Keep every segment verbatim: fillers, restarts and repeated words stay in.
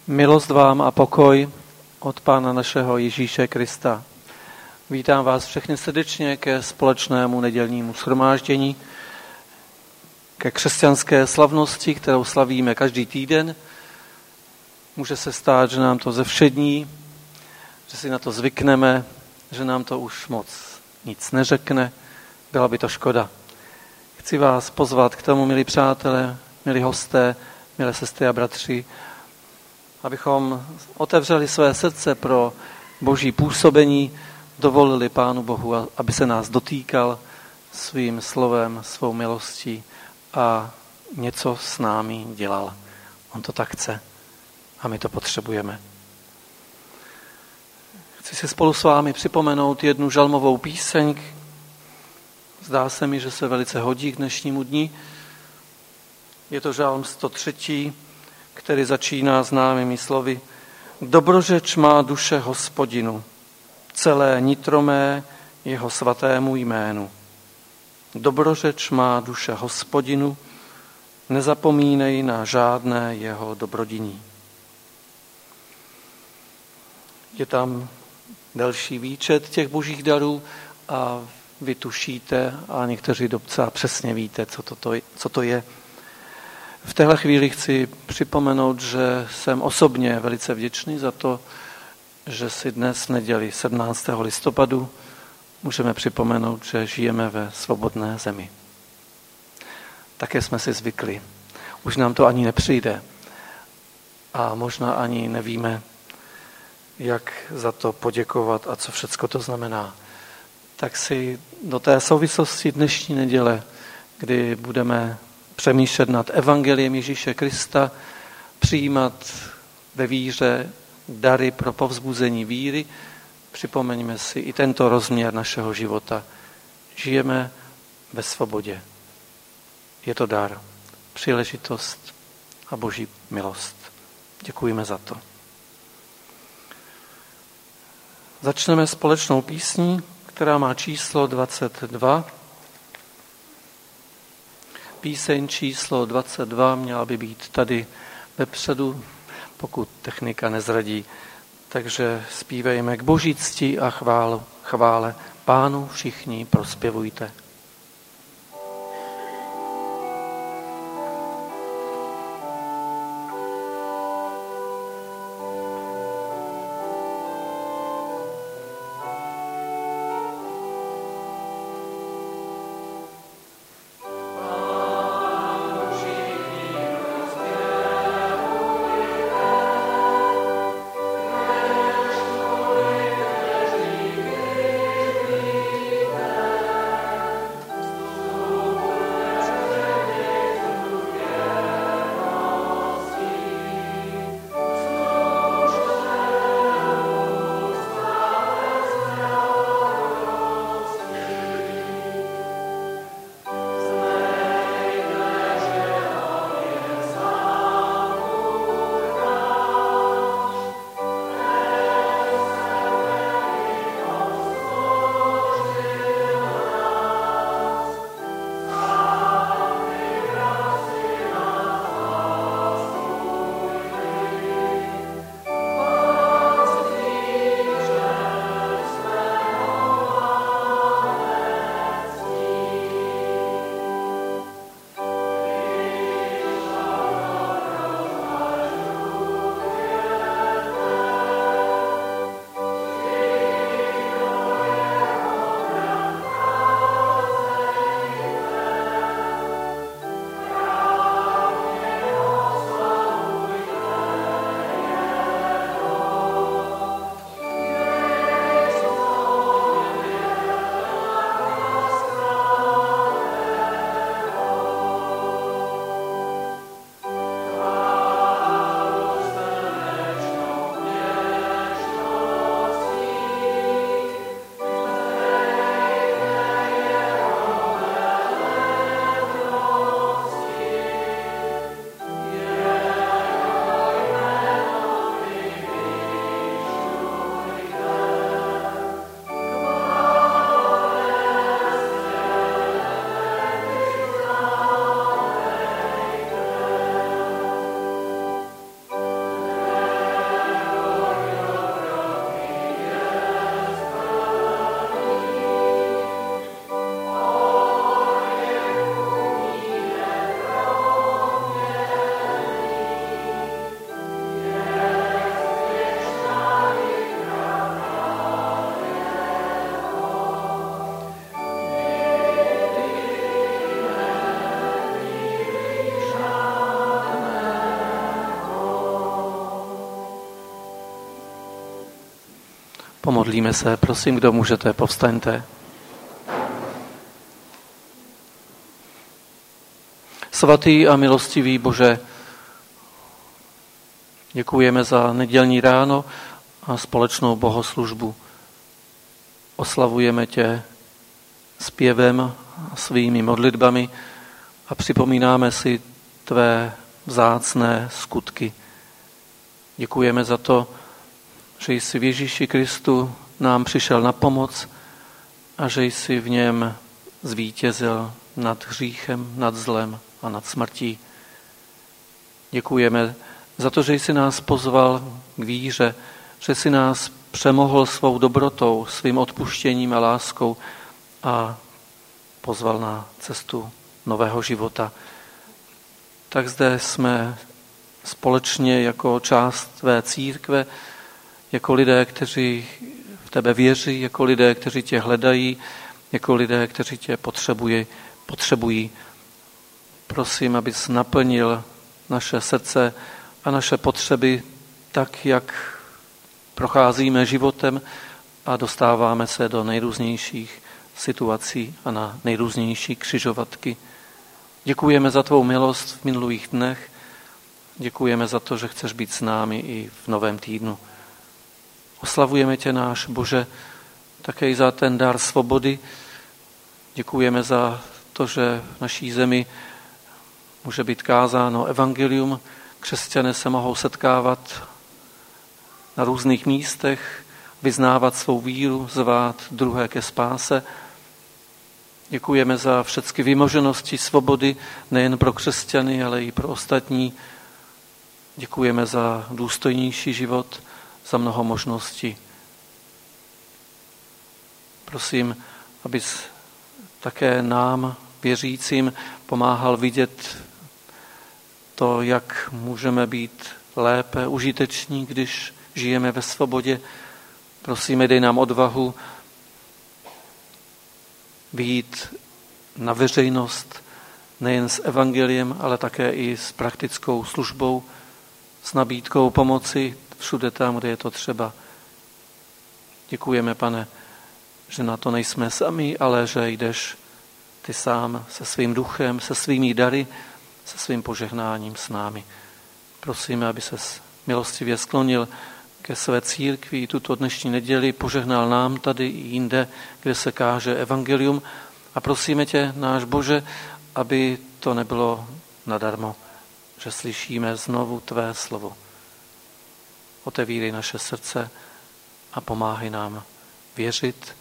Milost vám a pokoj od Pána našeho Ježíše Krista. Vítám vás všechny srdečně ke společnému nedělnímu shromáždění, ke křesťanské slavnosti, kterou slavíme každý týden. Může se stát, že nám to zevšední, že si na to zvykneme, že nám to už moc nic neřekne. Byla by to škoda. Chci vás pozvat k tomu, milí přátelé, milí hosté, milé sestry a bratři, abychom otevřeli své srdce pro Boží působení, dovolili Pánu Bohu, aby se nás dotýkal svým slovem, svou milostí a něco s námi dělal. On to tak chce a my to potřebujeme. Chci si spolu s vámi připomenout jednu žalmovou píseň. Zdá se mi, že se velice hodí k dnešnímu dni. Je to žalm sto tři, který začíná známými slovy: Dobrořeč má duše Hospodinu, celé nitro mé jeho svatému jménu. Dobrořeč má duše Hospodinu, nezapomínej na žádné jeho dobrodiní. Je tam delší výčet těch božích darů a vy tušíte a někteří docela přesně víte, co to, to, co to je. V téhle chvíli chci připomenout, že jsem osobně velice vděčný za to, že si dnes v neděli sedmnáctého listopadu můžeme připomenout, že žijeme ve svobodné zemi. Také jsme si zvykli. Už nám to ani nepřijde a možná ani nevíme, jak za to poděkovat a co všecko to znamená. Tak si do té souvislosti dnešní neděle, kdy budeme přemýšlet nad evangeliem Ježíše Krista, přijímat ve víře dary pro povzbuzení víry, připomeňme si i tento rozměr našeho života. Žijeme ve svobodě. Je to dar, příležitost a Boží milost. Děkujeme za to. Začneme společnou písní, která má číslo dvacet dva. Píseň číslo dvacet dva měla by být tady vepředu, pokud technika nezradí. Takže zpívejme k Boží cti a chválu, chvále Pánu všichni prospěvujte. Pomodlíme se, prosím, kdo můžete, povstaňte. Svatý a milostivý Bože, děkujeme za nedělní ráno a společnou bohoslužbu. Oslavujeme tě zpěvem a svými modlitbami a připomínáme si tvé vzácné skutky. Děkujeme za to, že jsi v Ježíši Kristu nám přišel na pomoc a že jsi v něm zvítězil nad hříchem, nad zlem a nad smrtí. Děkujeme za to, že jsi nás pozval k víře, že jsi nás přemohl svou dobrotou, svým odpuštěním a láskou a pozval na cestu nového života. Tak zde jsme společně jako část tvé církve, jako lidé, kteří v tebe věří, jako lidé, kteří tě hledají, jako lidé, kteří tě potřebují. potřebují. Prosím, abys naplnil naše srdce a naše potřeby tak, jak procházíme životem a dostáváme se do nejrůznějších situací a na nejrůznější křižovatky. Děkujeme za tvou milost v minulých dnech. Děkujeme za to, že chceš být s námi i v novém týdnu. Oslavujeme tě, náš Bože, také i za ten dar svobody. Děkujeme za to, že v naší zemi může být kázáno evangelium. Křesťané se mohou setkávat na různých místech, vyznávat svou víru, zvát druhé ke spáse. Děkujeme za všechny vymoženosti svobody, nejen pro křesťany, ale i pro ostatní. Děkujeme za důstojnější život, za mnoho možností. Prosím, abys také nám, věřícím, pomáhal vidět to, jak můžeme být lépe užiteční, když žijeme ve svobodě. Prosíme, dej nám odvahu vyjít na veřejnost nejen s evangeliem, ale také i s praktickou službou, s nabídkou pomoci všude tam, kde je to třeba. Děkujeme, Pane, že na to nejsme sami, ale že jdeš ty sám se svým duchem, se svými dary, se svým požehnáním s námi. Prosíme, aby ses milostivě sklonil ke své církvi tuto dnešní neděli, požehnal nám tady i jinde, kde se káže evangelium. A prosíme tě, náš Bože, aby to nebylo nadarmo, že slyšíme znovu tvé slovo. Otevírej naše srdce a pomáhej nám věřit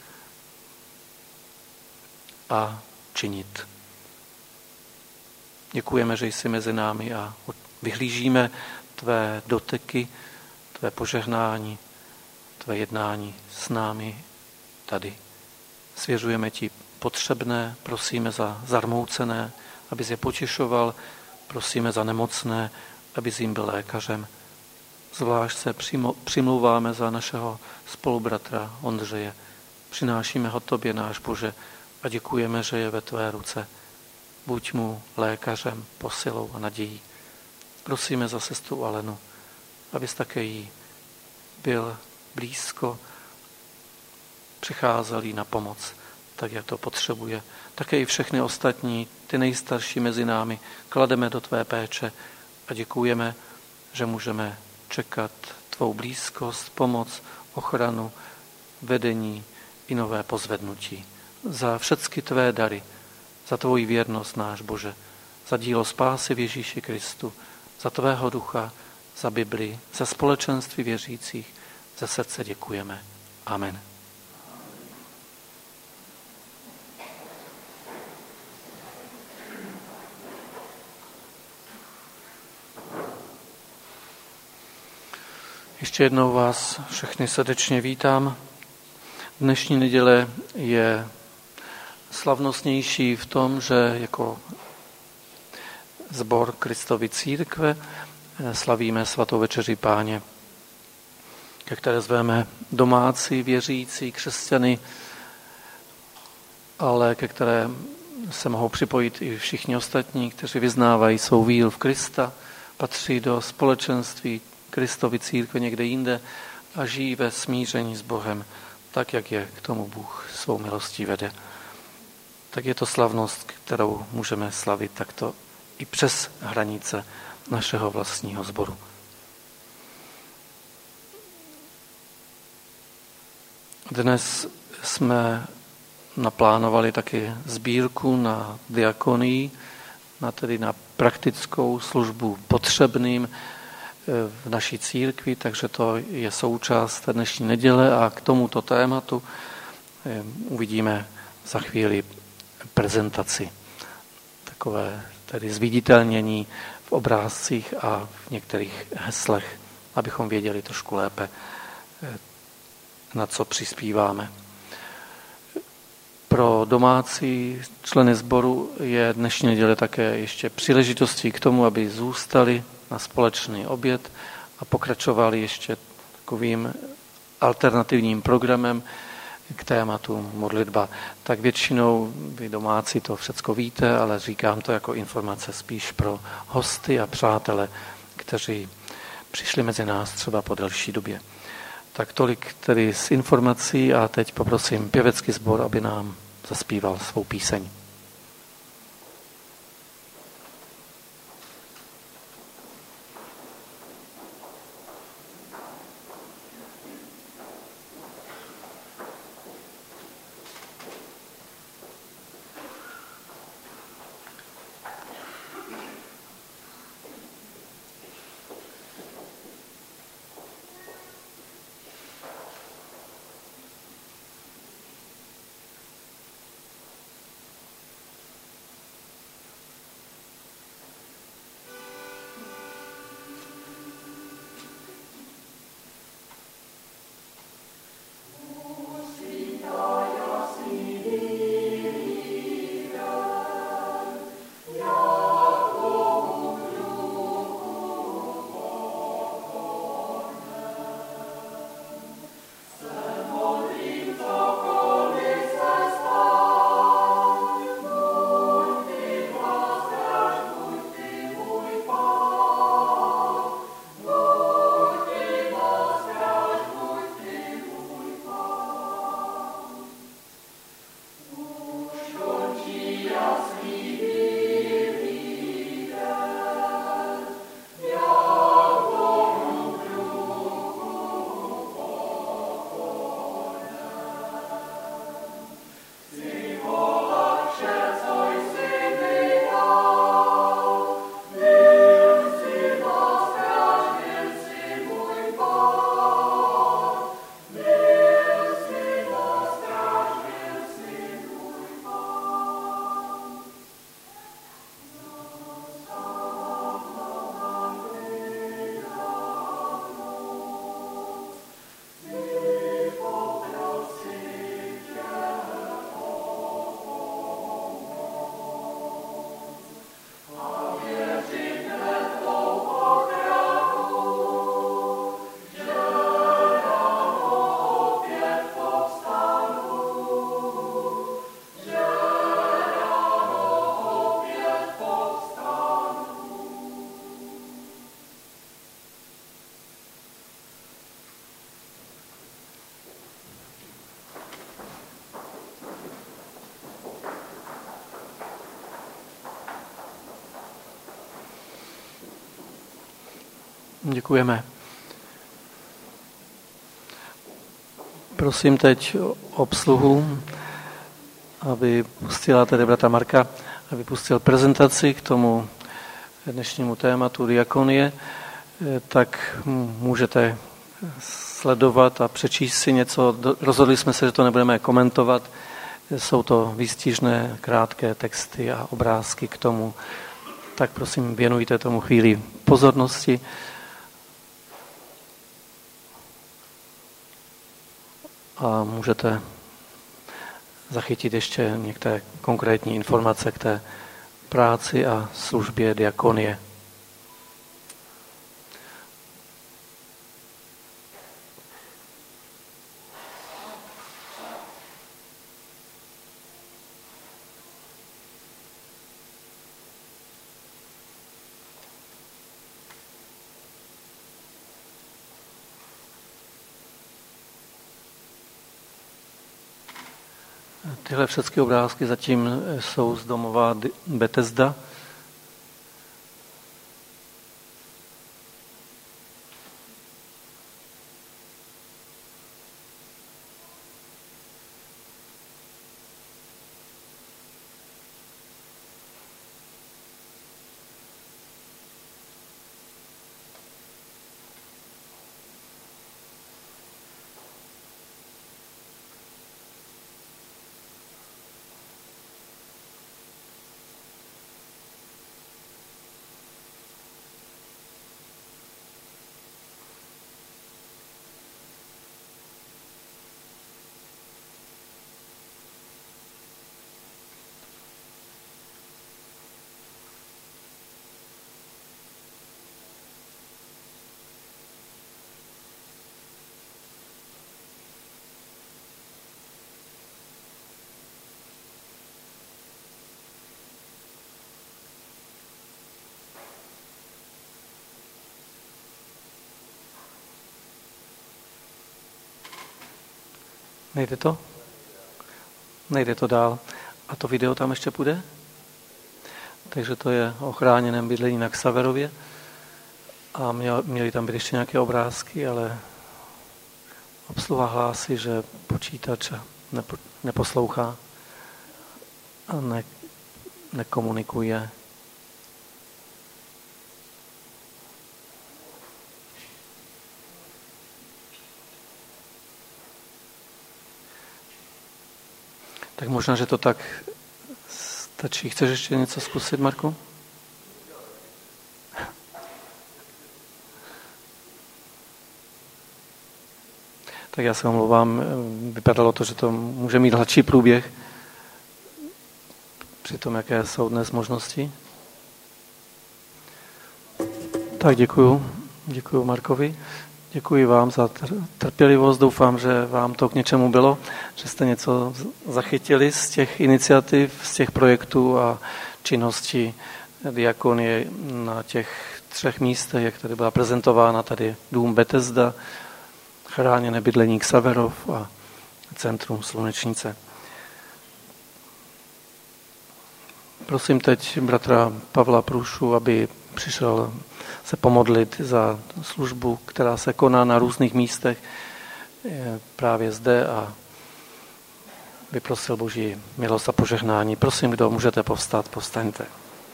a činit. Děkujeme, že jsi mezi námi a vyhlížíme tvé doteky, tvé požehnání, tvé jednání s námi tady. Svěřujeme ti potřebné, prosíme za zarmoucené, abys je potěšoval, prosíme za nemocné, abys jim byl lékařem. Zvlášť se přimlouváme za našeho spolubratra Ondřeje. Přinášíme ho tobě, náš Bože, a děkujeme, že je ve tvé ruce. Buď mu lékařem, posilou a nadějí. Prosíme za sestru Alenu, abys také jí byl blízko, přicházel jí na pomoc, tak jak to potřebuje. Také i všechny ostatní, ty nejstarší mezi námi, klademe do tvé péče a děkujeme, že můžeme čekat tvou blízkost, pomoc, ochranu, vedení i nové pozvednutí. Za všechny tvé dary, za tvoji věrnost, náš Bože, za dílo spásy v Ježíši Kristu, za tvého ducha, za Bibli, za společenství věřících, ze srdce děkujeme. Amen. Ještě jednou vás všechny srdečně vítám. Dnešní neděle je slavnostnější v tom, že jako sbor Kristovy církve slavíme svatou večeři Páně, ke které zveme domácí, věřící, křesťany, ale ke které se mohou připojit i všichni ostatní, kteří vyznávají svou víru v Krista, patří do společenství Kristovy církve někde jinde a žijí ve smíření s Bohem, tak, jak je k tomu Bůh svou milostí vede. Tak je to slavnost, kterou můžeme slavit takto i přes hranice našeho vlastního sboru. Dnes jsme naplánovali taky sbírku na diakonii, na tedy na praktickou službu potřebným v naší církvi, takže to je součást dnešní neděle a k tomuto tématu uvidíme za chvíli prezentaci. Takové tedy zviditelnění v obrázcích a v některých heslech, abychom věděli trošku lépe, na co přispíváme. Pro domácí členy sboru je dnešní neděle také ještě příležitostí k tomu, aby zůstali na společný oběd a pokračovali ještě takovým alternativním programem k tématu modlitba. Tak většinou vy domácí to všecko víte, ale říkám to jako informace spíš pro hosty a přátele, kteří přišli mezi nás třeba po delší době. Tak tolik tedy z informací a teď poprosím pěvecký sbor, aby nám zaspíval svou píseň. Děkujeme. Prosím teď obsluhu, aby pustila tedy bratra Marka, aby pustil prezentaci k tomu dnešnímu tématu diakonie, tak můžete sledovat a přečíst si něco. Rozhodli jsme se, že to nebudeme komentovat. Jsou to výstižné, krátké texty a obrázky k tomu. Tak prosím, věnujte tomu chvíli pozornosti. A můžete zachytit ještě některé konkrétní informace k té práci a službě diakonie. Tyhle všechny obrázky zatím jsou z domova Bethesda. Nejde to? Nejde to dál. A to video tam ještě půjde? Takže to je o chráněném bydlení na Xaverově. A měli tam být ještě nějaké obrázky, ale obsluha hlásí, že počítač nepo, neposlouchá a ne, nekomunikuje. Tak možná, že to tak stačí. Chceš ještě něco zkusit, Marku? Tak já se omlouvám. Vypadalo to, že to může mít hladší průběh při tom, jaké jsou dnes možnosti. Tak děkuju. Děkuju Markovi. Děkuji vám za trpělivost. Doufám, že vám to k něčemu bylo, že jste něco zachytili z těch iniciativ, z těch projektů a činností diakonie na těch třech místech, jak tady byla prezentována, tady dům Bethesda, chráněné bydlení Xaverov a centrum Slunečnice. Prosím teď bratra Pavla Průšu, aby přišel se pomodlit za službu, která se koná na různých místech právě zde a vyprosil Boží milost a požehnání. Prosím, kdo můžete povstat, povstaňte.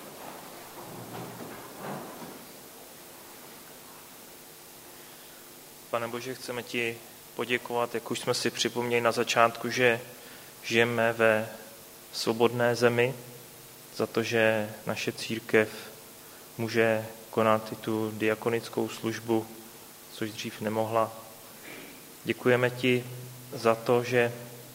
Pane Bože, chceme ti poděkovat, jak už jsme si připomněli na začátku, že žijeme ve svobodné zemi, za to, že naše církev může konat i tu diakonickou službu, což dřív nemohla. Děkujeme ti za to, že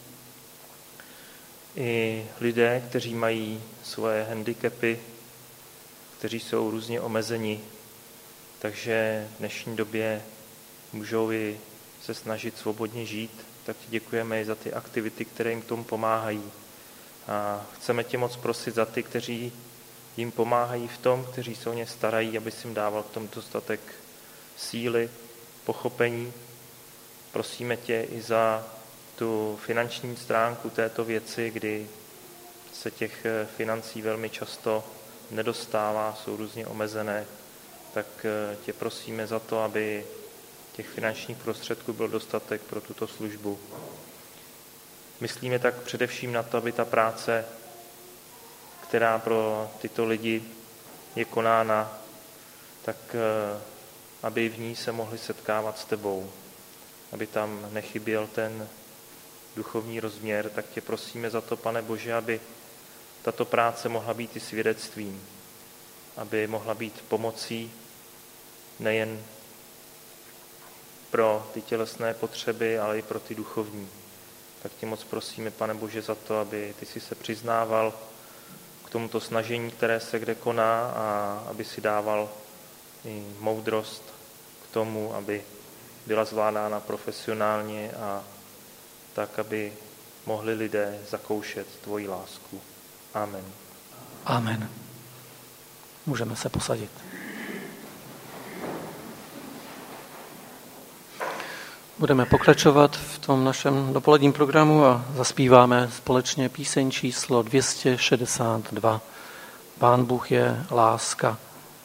i lidé, kteří mají svoje handicapy, kteří jsou různě omezeni, takže v dnešní době můžou i se snažit svobodně žít, tak ti děkujeme i za ty aktivity, které jim k tomu pomáhají. A chceme tě moc prosit za ty, kteří jim pomáhají v tom, kteří se o ně starají, aby si jim dával k tomu dostatek síly, pochopení. Prosíme tě i za tu finanční stránku této věci, kdy se těch financí velmi často nedostává, jsou různě omezené, tak tě prosíme za to, aby těch finančních prostředků byl dostatek pro tuto službu. Myslíme tak především na to, aby ta práce, která pro tyto lidi je konána, tak aby v ní se mohli setkávat s tebou, aby tam nechyběl ten duchovní rozměr, tak tě prosíme za to, Pane Bože, aby tato práce mohla být i svědectvím, aby mohla být pomocí nejen pro ty tělesné potřeby, ale i pro ty duchovní. Tak tě moc prosíme, Pane Bože, za to, aby ty si se přiznával k tomuto snažení, které se kde koná, a aby si dával i moudrost k tomu, aby byla zvládána profesionálně a tak, aby mohli lidé zakoušet tvoji lásku. Amen. Amen. Můžeme se posadit. Budeme pokračovat v tom našem dopoledním programu a zaspíváme společně píseň číslo dvě stě šedesát dva. Pán Bůh je láska.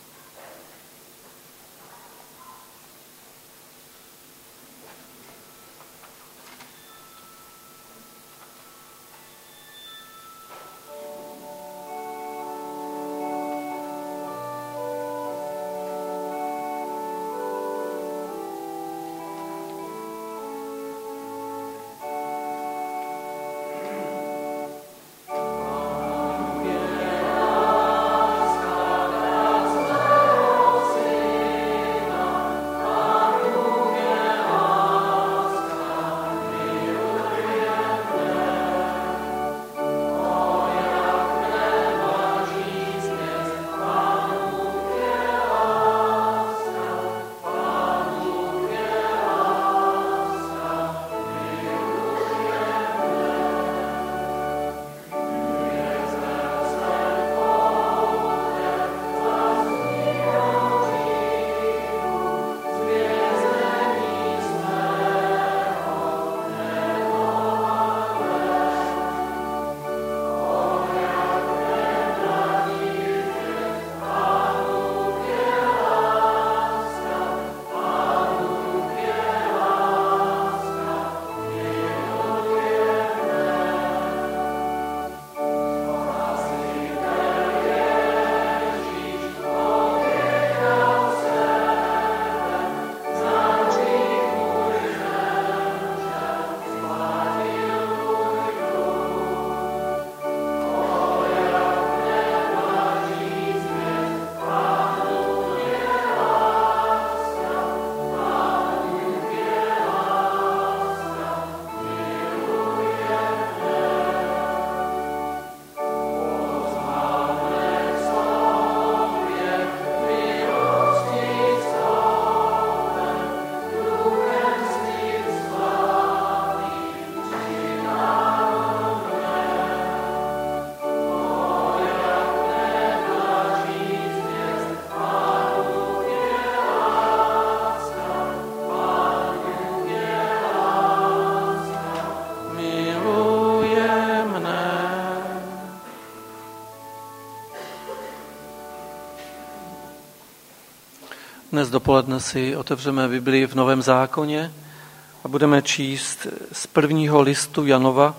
Dnes dopoledne si otevřeme Biblii v Novém zákoně a budeme číst z prvního listu Janova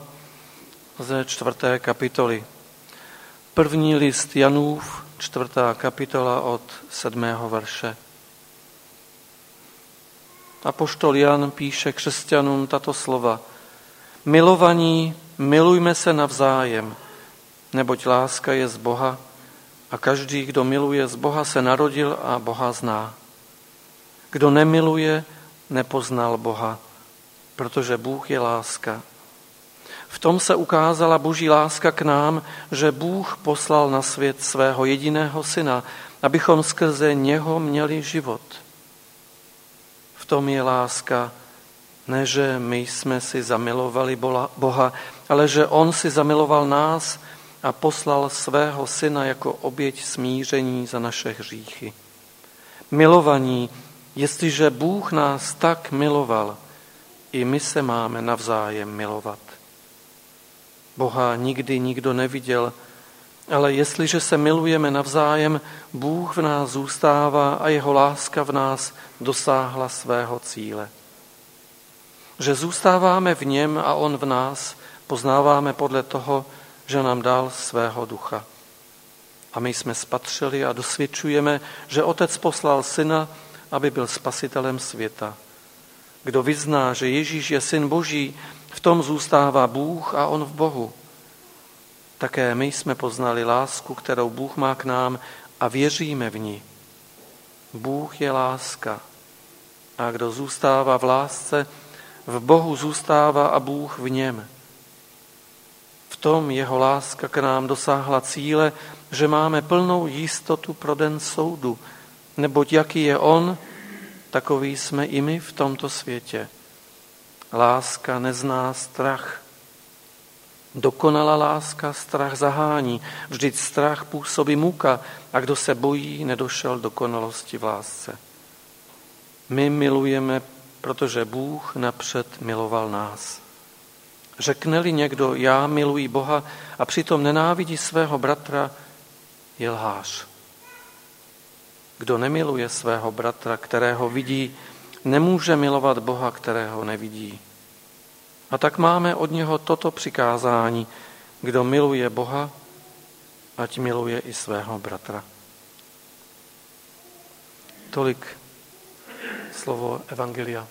ze čtvrté kapitoly. První list Janův, čtvrtá kapitola od sedmého verše. Apoštol Jan píše křesťanům tato slova. Milovaní, milujme se navzájem, neboť láska je z Boha a každý, kdo miluje z Boha, se narodil a Boha zná. Kdo nemiluje, nepoznal Boha, protože Bůh je láska. V tom se ukázala Boží láska k nám, že Bůh poslal na svět svého jediného syna, abychom skrze něho měli život. V tom je láska, ne že my jsme si zamilovali Boha, ale že on si zamiloval nás a poslal svého syna jako oběť smíření za naše hříchy. Milovaní, jestliže Bůh nás tak miloval, i my se máme navzájem milovat. Boha nikdy nikdo neviděl, ale jestliže se milujeme navzájem, Bůh v nás zůstává a jeho láska v nás dosáhla svého cíle. Že zůstáváme v něm a on v nás, poznáváme podle toho, že nám dal svého ducha. A my jsme spatřili a dosvědčujeme, že Otec poslal syna, aby byl spasitelem světa. Kdo vyzná, že Ježíš je syn Boží, v tom zůstává Bůh a on v Bohu. Také my jsme poznali lásku, kterou Bůh má k nám a věříme v ní. Bůh je láska a kdo zůstává v lásce, v Bohu zůstává a Bůh v něm. V tom jeho láska k nám dosáhla cíle, že máme plnou jistotu pro den soudu, neboť jaký je on, takový jsme i my v tomto světě. Láska nezná strach. Dokonalá láska strach zahání, vždyť strach působí muka a kdo se bojí, nedošel dokonalosti v lásce. My milujeme, protože Bůh napřed miloval nás. Řekne-li někdo, já miluji Boha a přitom nenávidí svého bratra, je lhář. Kdo nemiluje svého bratra, kterého vidí, nemůže milovat Boha, kterého nevidí. A tak máme od něho toto přikázání. Kdo miluje Boha, ať miluje i svého bratra. Tolik slovo evangelia.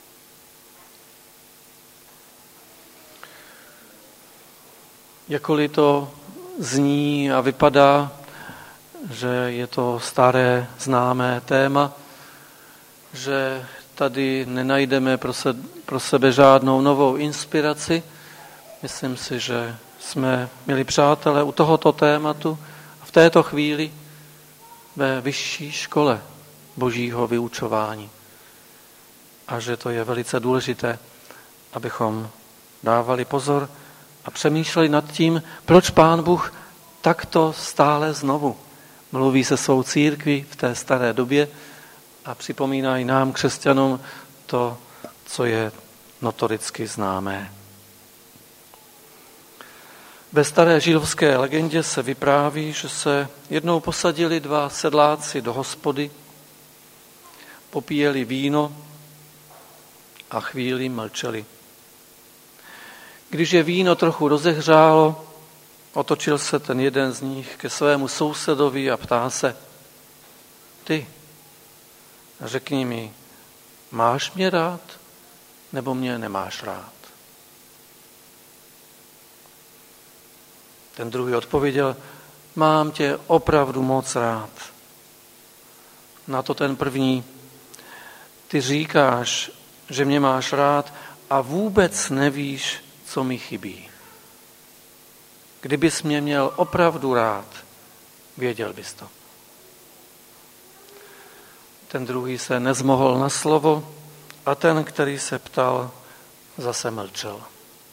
Jakkoliv to zní a vypadá, že je to staré známé téma, že tady nenajdeme pro, se, pro sebe žádnou novou inspiraci. Myslím si, že jsme, milí přátelé, u tohoto tématu a v této chvíli ve vyšší škole božího vyučování. A že to je velice důležité, abychom dávali pozor a přemýšleli nad tím, proč Pán Bůh takto stále znovu mluví se svou církví v té staré době a připomíná i nám, křesťanům, to, co je notoricky známé. Ve staré židovské legendě se vypráví, že se jednou posadili dva sedláci do hospody, popíjeli víno a chvíli mlčeli. Když je víno trochu rozehřálo, otočil se ten jeden z nich ke svému sousedovi a ptá se, ty, řekni mi, máš mě rád, nebo mě nemáš rád? Ten druhý odpověděl, mám tě opravdu moc rád. Na to ten první, ty říkáš, že mě máš rád a vůbec nevíš, co mi chybí. Kdybys mě měl opravdu rád, věděl bys to. Ten druhý se nezmohl na slovo a ten, který se ptal, zase mlčel.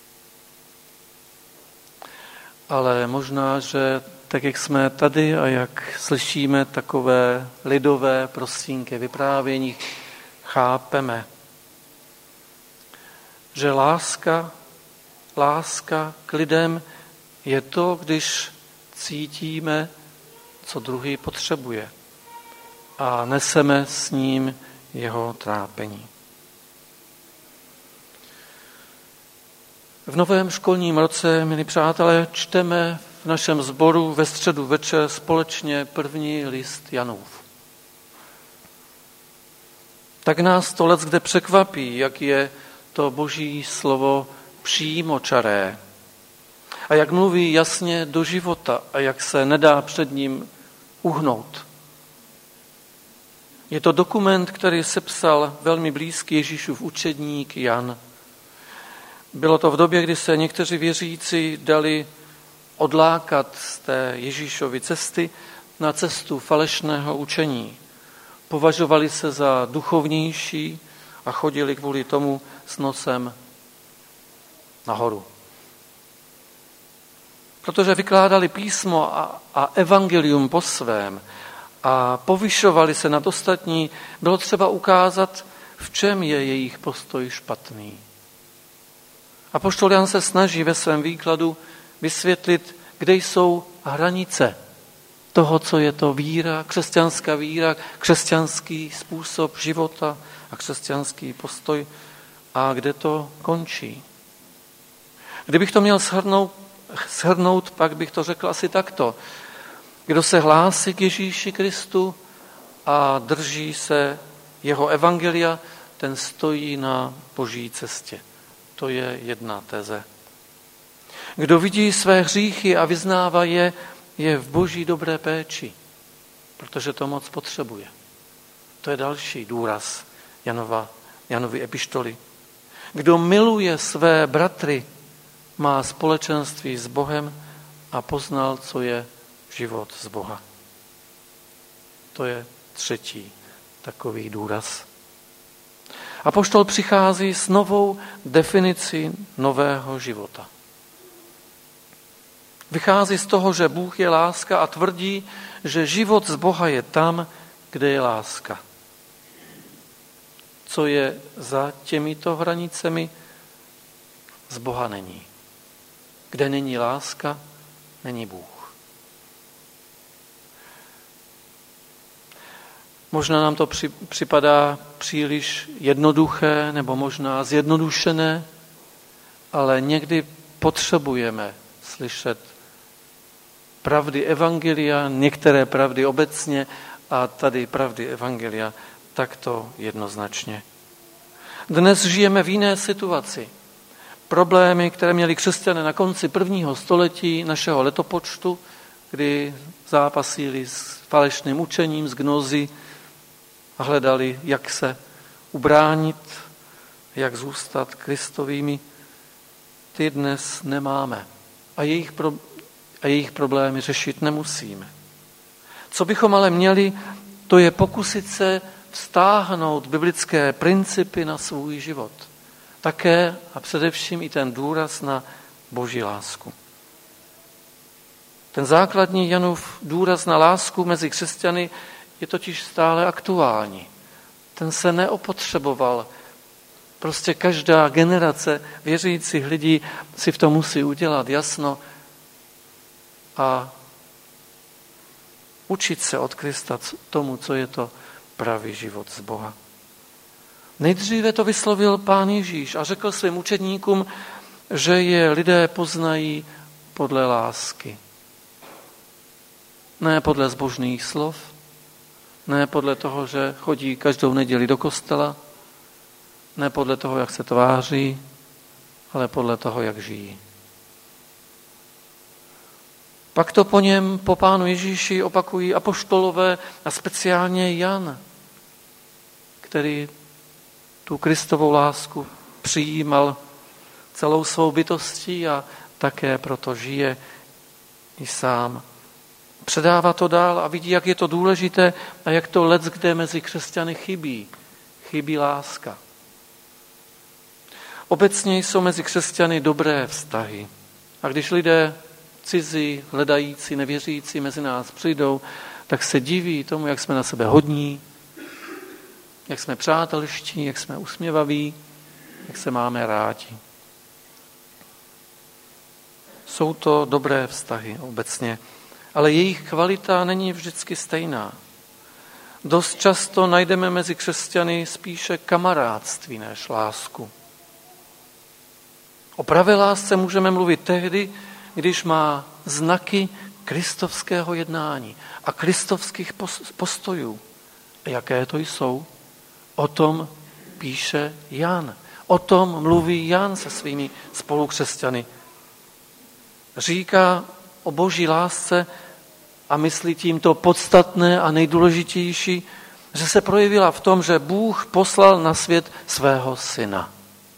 Ale možná, že tak, jak jsme tady a jak slyšíme takové lidové prostínky vyprávění, chápeme, že láska, láska k lidem je to, když cítíme, co druhý potřebuje a neseme s ním jeho trápení. V novém školním roce, milí přátelé, čteme v našem sboru ve středu večer společně první list Janův. Tak nás to leckde překvapí, jak je to boží slovo přímočaré a jak mluví jasně do života a jak se nedá před ním uhnout. Je to dokument, který sepsal velmi blízký Ježíšův učedník Jan. Bylo to v době, kdy se někteří věřící dali odlákat z té Ježíšovy cesty na cestu falešného učení. Považovali se za duchovnější a chodili kvůli tomu s nosem nahoru. Protože vykládali písmo a, a evangelium po svém a povyšovali se nad ostatní, bylo třeba ukázat, v čem je jejich postoj špatný. Apoštol Jan se snaží ve svém výkladu vysvětlit, kde jsou hranice toho, co je to víra, křesťanská víra, křesťanský způsob života a křesťanský postoj a kde to končí. Kdybych to měl shrnout, shrnout, pak bych to řekl asi takto. Kdo se hlásí k Ježíši Kristu a drží se jeho evangelia, ten stojí na boží cestě. To je jedna teze. Kdo vidí své hříchy a vyznává je, je v boží dobré péči, protože to moc potřebuje. To je další důraz Janova, Janovy epištoly. Kdo miluje své bratry, má společenství s Bohem a poznal, co je život z Boha. To je třetí takový důraz. Apoštol přichází s novou definicí nového života. Vychází z toho, že Bůh je láska a tvrdí, že život z Boha je tam, kde je láska. co je za těmito hranicemi, z Boha není. Kde není láska, není Bůh. Možná nám to při, připadá příliš jednoduché nebo možná zjednodušené, ale někdy potřebujeme slyšet pravdy evangelia, některé pravdy obecně a tady pravdy evangelia takto jednoznačně. Dnes žijeme v jiné situaci. Problémy, které měli křesťané na konci prvního století našeho letopočtu, kdy zápasili s falešným učením, s gnozy a hledali, jak se ubránit, jak zůstat kristovými, ty dnes nemáme. A jejich, pro, a jejich problémy řešit nemusíme. Co bychom ale měli, to je pokusit se vztáhnout biblické principy na svůj život. Také a především i ten důraz na Boží lásku. Ten základní Janův důraz na lásku mezi křesťany je totiž stále aktuální. Ten se neopotřeboval. Prostě každá generace věřících lidí si v tom musí udělat jasno a učit se od Krista tomu, co je to pravý život z Boha. Nejdříve to vyslovil Pán Ježíš a řekl svým učedníkům, že je lidé poznají podle lásky. Ne podle zbožných slov, ne podle toho, že chodí každou neděli do kostela, ne podle toho, jak se tváří, ale podle toho, jak žijí. Pak to po něm, po Pánu Ježíši opakují apoštolové a speciálně Jan, který tu Kristovou lásku přijímal celou svou bytostí a také proto žije i sám. Předává to dál a vidí, jak je to důležité a jak to leckde mezi křesťany chybí. Chybí láska. Obecně jsou mezi křesťany dobré vztahy. A když lidé cizí, hledající, nevěřící mezi nás přijdou, tak se diví tomu, jak jsme na sebe hodní, jak jsme přátelští, jak jsme usměvaví, jak se máme rádi. Jsou to dobré vztahy obecně, ale jejich kvalita není vždycky stejná. Dost často najdeme mezi křesťany spíše kamarádství než lásku. O pravé lásce můžeme mluvit tehdy, když má znaky kristovského jednání a kristovských postojů. A jaké to jsou? O tom píše Jan. O tom mluví Jan se svými spolukřesťany. Říká o Boží lásce a myslí tím to podstatné a nejdůležitější, že se projevila v tom, že Bůh poslal na svět svého syna.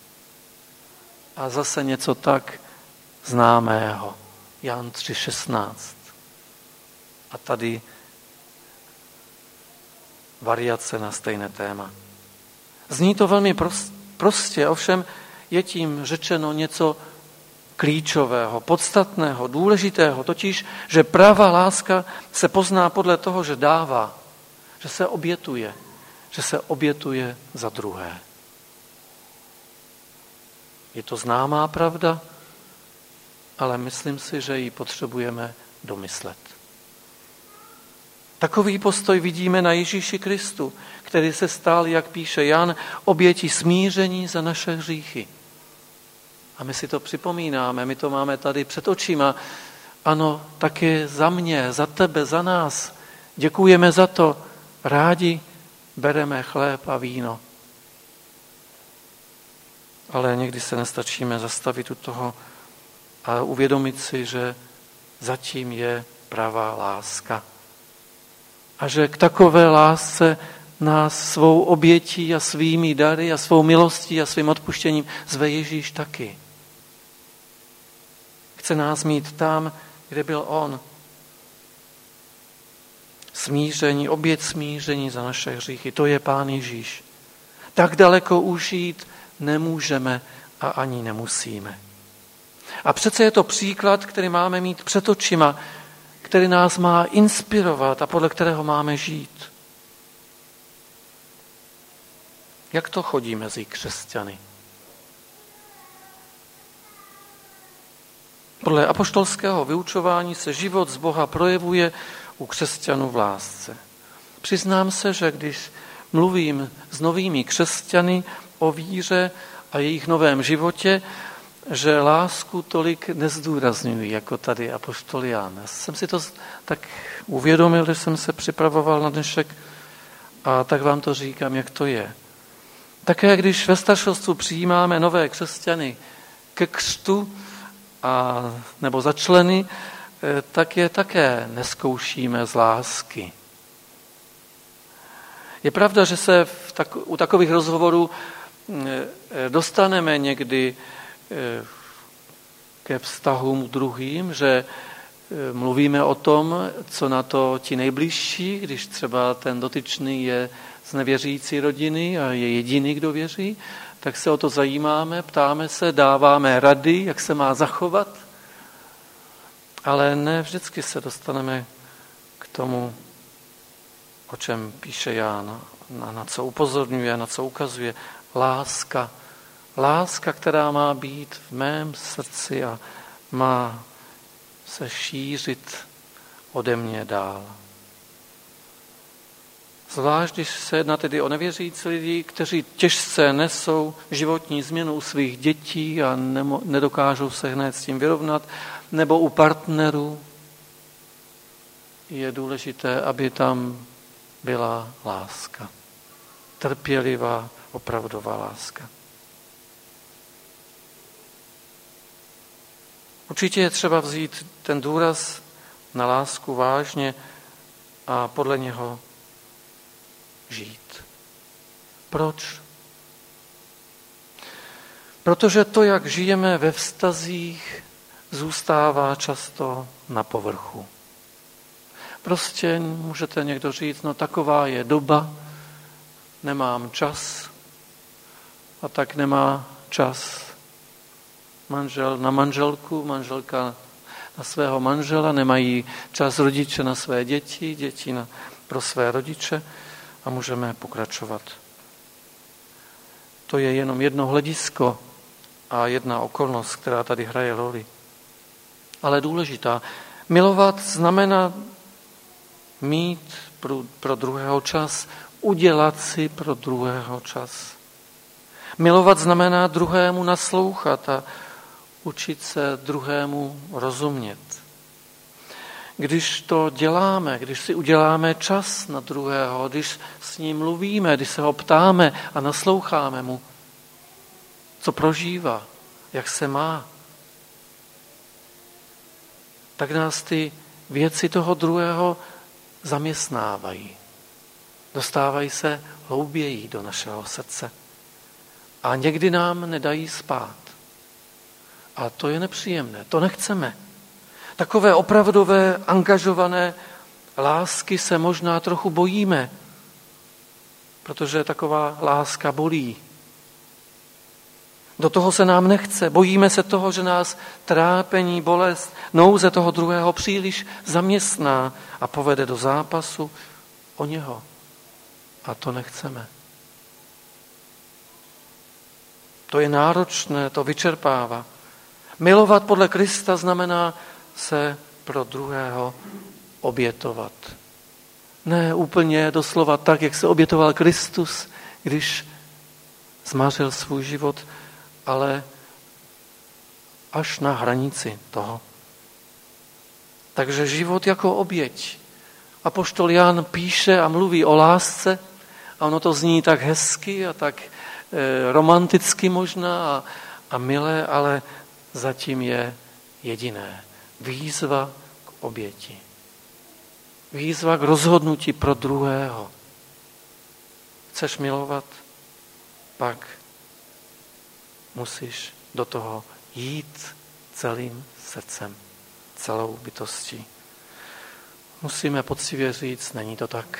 A zase něco tak známého. Jan tři šestnáct. A tady variace na stejné téma. Zní to velmi prostě, ovšem je tím řečeno něco klíčového, podstatného, důležitého, totiž, že pravá láska se pozná podle toho, že dává, že se obětuje, že se obětuje za druhé. Je to známá pravda, ale myslím si, že ji potřebujeme domyslet. Takový postoj vidíme na Ježíši Kristu, který se stal, jak píše Jan, obětí smíření za naše hříchy. A my si to připomínáme, my to máme tady před očima. Ano, taky za mě, za tebe, za nás. Děkujeme za to. Rádi bereme chléb a víno. Ale někdy se nestačíme zastavit u toho a uvědomit si, že zatím je pravá láska. A že k takové lásce nás svou obětí a svými dary a svou milostí a svým odpuštěním zve Ježíš taky. Chce nás mít tam, kde byl on. Smíření, oběť smíření za naše hříchy, to je Pán Ježíš. Tak daleko už jít nemůžeme a ani nemusíme. A přece je to příklad, který máme mít před očima, který nás má inspirovat a podle kterého máme žít. Jak to chodí mezi křesťany? Podle apoštolského vyučování se život z Boha projevuje u křesťanů v lásce. Přiznám se, že když mluvím s novými křesťany o víře a jejich novém životě, že lásku tolik nezdůrazňuji, jako tady apoštol Jan. Já jsem si to tak uvědomil, když jsem se připravoval na dnešek, a tak vám to říkám, jak to je. Také když ve staršostvu přijímáme nové křesťany ke křtu, a, nebo za členy, tak je také neskoušíme z lásky. Je pravda, že se v tak, u takových rozhovorů dostaneme někdy ke vztahům druhým, že mluvíme o tom, co na to ti nejbližší, když třeba ten dotyčný je z nevěřící rodiny a je jediný, kdo věří, tak se o to zajímáme, ptáme se, dáváme rady, jak se má zachovat, ale ne vždycky se dostaneme k tomu, o čem píše Ján, na, na co upozorňuje, na co ukazuje. Láska. Láska, která má být v mém srdci a má se šířit ode mě dál. Zvlášť, když se jedná tedy o nevěřící lidi, kteří těžce nesou životní změnu u svých dětí a nemo, nedokážou se hned s tím vyrovnat, nebo u partnerů, je důležité, aby tam byla láska. Trpělivá, opravdová láska. Určitě je třeba vzít ten důraz na lásku vážně a podle něho žít. Proč? Protože to, jak žijeme ve vztazích, zůstává často na povrchu. Prostě můžete někdo říct, no taková je doba, nemám čas, a tak nemá čas manžel na manželku, manželka na svého manžela, nemají čas rodiče na své děti, děti na, pro své rodiče a můžeme pokračovat. To je jenom jedno hledisko a jedna okolnost, která tady hraje roli. Ale důležitá. Milovat znamená mít pro, pro druhého čas, udělat si pro druhého čas. Milovat znamená druhému naslouchat a učit se druhému rozumět. Když to děláme, když si uděláme čas na druhého, když s ním mluvíme, když se ho ptáme a nasloucháme mu, co prožívá, jak se má, tak nás ty věci toho druhého zaměstnávají. Dostávají se hlouběji do našeho srdce. A někdy nám nedají spát. A to je nepříjemné, to nechceme. Takové opravdové, angažované lásky se možná trochu bojíme, protože taková láska bolí. Do toho se nám nechce, bojíme se toho, že nás trápení, bolest, nouze toho druhého příliš zaměstná a povede do zápasu o něho. A to nechceme. To je náročné, to vyčerpává. Milovat podle Krista znamená se pro druhého obětovat. Ne úplně doslova tak, jak se obětoval Kristus, když zmařil svůj život, ale až na hranici toho. Takže život jako oběť. Apoštol Jan píše a mluví o lásce a ono to zní tak hezky a tak e, romanticky možná a, a milé, ale zatím je jediné. Výzva k oběti. Výzva k rozhodnutí pro druhého. Chceš milovat? Pak musíš do toho jít celým srdcem, celou bytostí. Musíme poctivě říct, není to tak.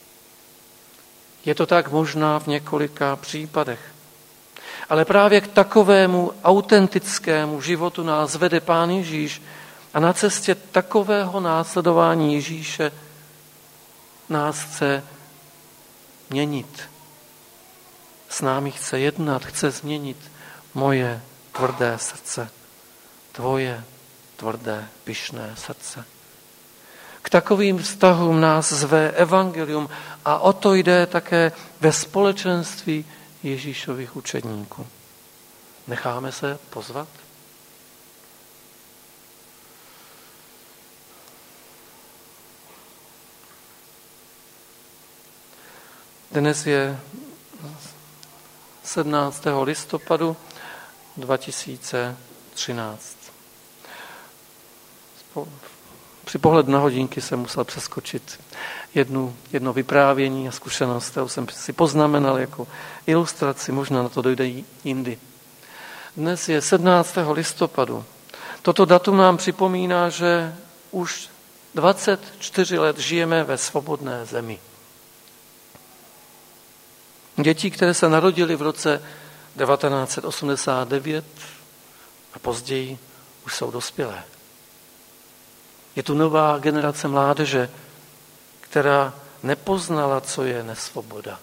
Je to tak možná v několika případech. Ale právě k takovému autentickému životu nás vede Pán Ježíš a na cestě takového následování Ježíše nás chce měnit. S námi chce jednat, chce změnit moje tvrdé srdce, tvoje tvrdé, pyšné srdce. K takovým vztahům nás zve evangelium a o to jde také ve společenství Ježíšových učedníků. Necháme se pozvat? Dnes je sedmnáctého listopadu dva tisíce třináct. Při pohledu na hodinky jsem musel přeskočit jednu, jedno vyprávění a zkušenost, kterou jsem si poznamenal jako ilustraci, možná na to dojde jindy. Dnes je sedmnáctého listopadu. Toto datum nám připomíná, že už dvacet čtyři let žijeme ve svobodné zemi. Děti, které se narodily v roce devatenáct set osmdesát devět a později, už jsou dospělé. Je tu nová generace mládeže, která nepoznala, co je nesvoboda.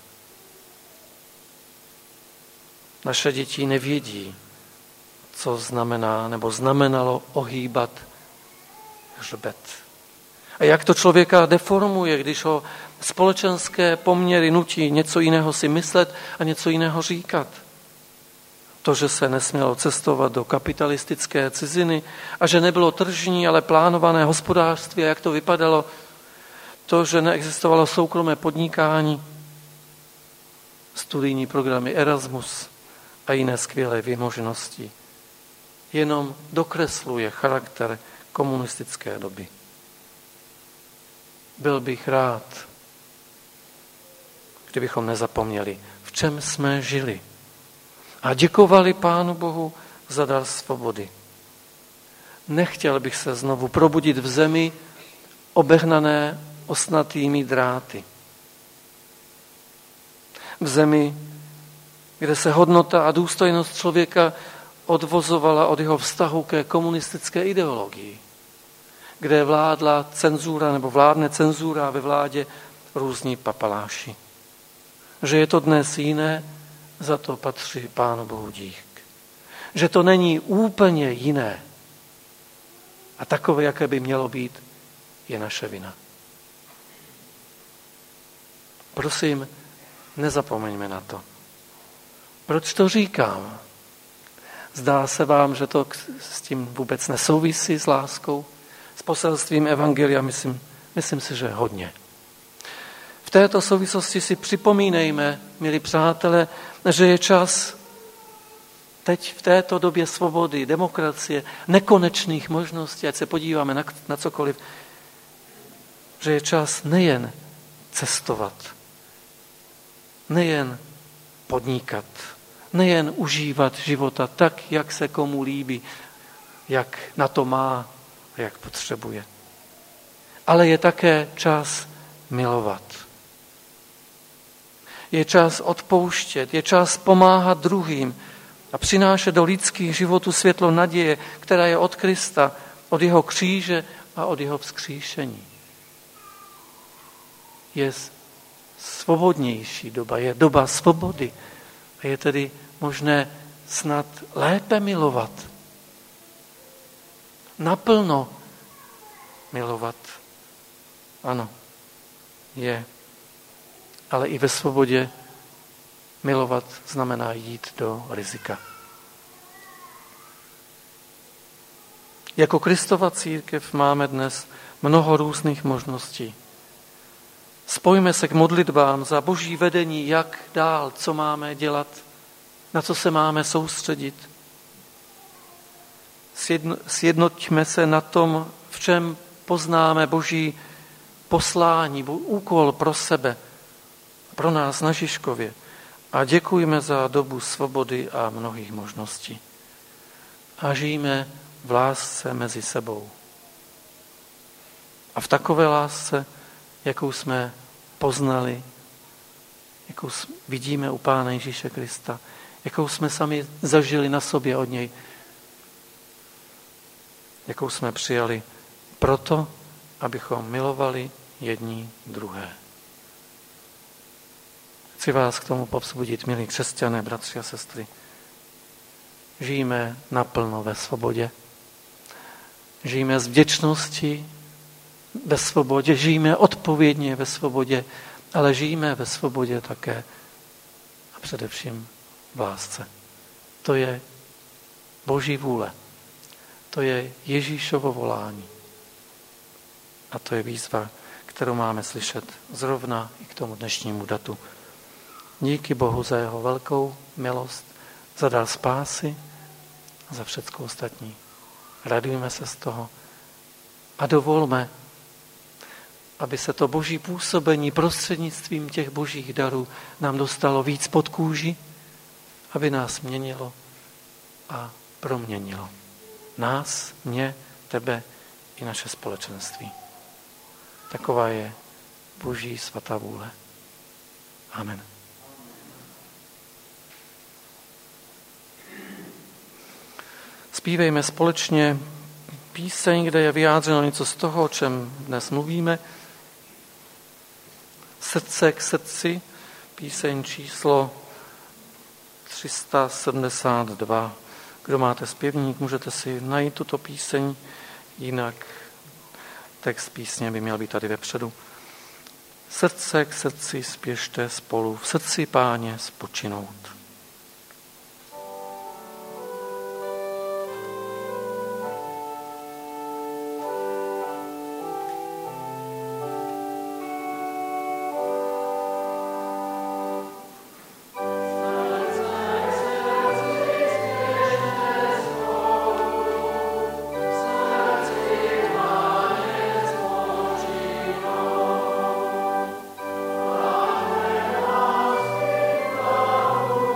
Naše děti nevědí, co znamená nebo znamenalo ohýbat hřbet. A jak to člověka deformuje, když ho společenské poměry nutí něco jiného si myslet a něco jiného říkat. To, že se nesmělo cestovat do kapitalistické ciziny a že nebylo tržní, ale plánované hospodářství a jak to vypadalo, to, že neexistovalo soukromé podnikání, studijní programy Erasmus a jiné skvělé vymoženosti, jenom dokresluje charakter komunistické doby. Byl bych rád, kdybychom nezapomněli, v čem jsme žili. A děkovali Pánu Bohu za dar svobody. Nechtěl bych se znovu probudit v zemi obehnané ostnatými dráty. V zemi, kde se hodnota a důstojnost člověka odvozovala od jeho vztahu ke komunistické ideologii, kde vládla cenzura nebo vládne cenzura ve vládě různí papaláši. Že je to dnes jiné, za to patří Pánu Bohu dík. Že to není úplně jiné. A takové, jaké by mělo být, je naše vina. Prosím, nezapomeňme na to. Proč to říkám? Zdá se vám, že to s tím vůbec nesouvisí s láskou, s poselstvím evangelia? Myslím, myslím si, že hodně. V této souvislosti si připomínejme, milí přátelé, že je čas teď v této době svobody, demokracie, nekonečných možností, ať se podíváme na, na cokoliv, že je čas nejen cestovat, nejen podnikat, nejen užívat života tak, jak se komu líbí, jak na to má a jak potřebuje. Ale je také čas milovat. Je čas odpouštět, je čas pomáhat druhým a přinášet do lidských životů světlo naděje, která je od Krista, od jeho kříže a od jeho vzkříšení. Je svobodnější doba, je doba svobody a je tedy možné snad lépe milovat. Naplno milovat. Ano, je. Ale i ve svobodě milovat znamená jít do rizika. Jako Kristova církev máme dnes mnoho různých možností. Spojme se k modlitbám za Boží vedení, jak dál, co máme dělat, na co se máme soustředit. Sjednoťme se na tom, v čem poznáme Boží poslání, úkol pro sebe, pro nás na Žižkově. A děkujme za dobu svobody a mnohých možností. A žijeme v lásce mezi sebou. A v takové lásce, jakou jsme poznali, jakou vidíme u Pána Ježíše Krista, jakou jsme sami zažili na sobě od něj, jakou jsme přijali proto, abychom milovali jedni druhé. Chci vás k tomu povzbudit, milí křesťané, bratři a sestry. Žijeme naplno ve svobodě. Žijeme z vděčnosti ve svobodě, žijeme odpovědně ve svobodě, ale žijeme ve svobodě také a především v lásce. To je Boží vůle. To je Ježíšovo volání. A to je výzva, kterou máme slyšet zrovna i k tomu dnešnímu datu. Díky Bohu za jeho velkou milost, za dar spásy a za všecko ostatní. Radujme se z toho a dovolme, aby se to Boží působení prostřednictvím těch božích darů nám dostalo víc pod kůži, aby nás měnilo a proměnilo. Nás, mě, tebe i naše společenství. Taková je Boží svatá vůle. Amen. Zpívejme společně píseň, kde je vyjádřeno něco z toho, o čem dnes mluvíme. Srdce k srdci, píseň číslo tři sta sedmdesát dva. Kdo máte zpěvník, můžete si najít tuto píseň, jinak text písně by měl být tady vepředu. Srdce k srdci spěšte spolu, v srdci Páně spočinout. Oh